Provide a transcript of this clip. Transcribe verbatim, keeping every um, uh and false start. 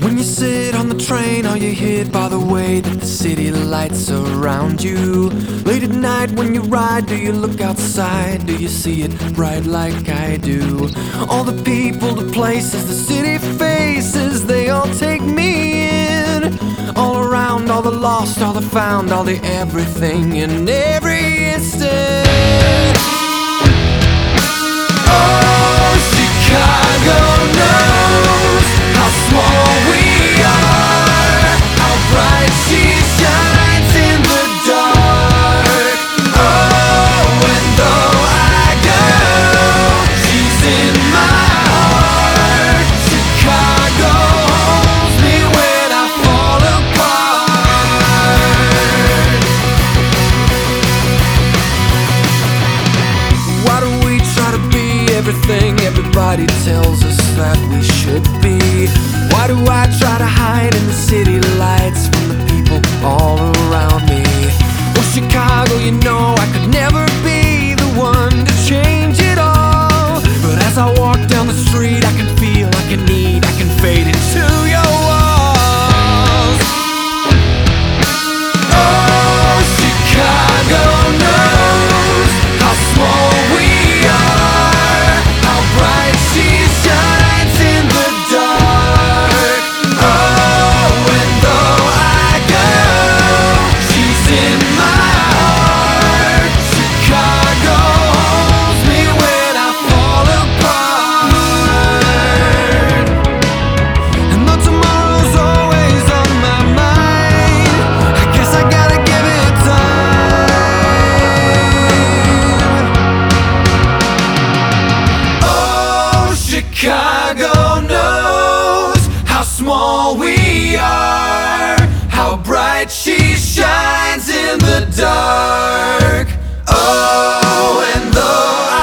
When you sit on the train, are you hit by the way that the city lights surround you? Late at night when you ride, do you look outside? Do you see it bright like I do? All the people, the places, the city faces, they all take me in. All around, all the lost, all the found, all the everything in every instant. Oh, Chicago knows how small we are, how bright she shines in the dark. Oh, and though I go, she's in my heart. Chicago holds me when I fall apart. Why do we try to be everything everybody tells us that we should be? Why do I try to hide in the city lights from the people all around me? Oh, Chicago, you know I could never be the one to change it all. But as I walk down the street, I can feel, I can need, I can fade into your walls. Oh, Chicago knows how small we are, how bright she shines in the dark. Oh, and though I go, she's in my heart. Chicago holds me when I fall apart. And though tomorrow's always on my mind, I guess I gotta give it time. Oh, Chicago knows how small we are, how bright she shines in the dark. Oh, and though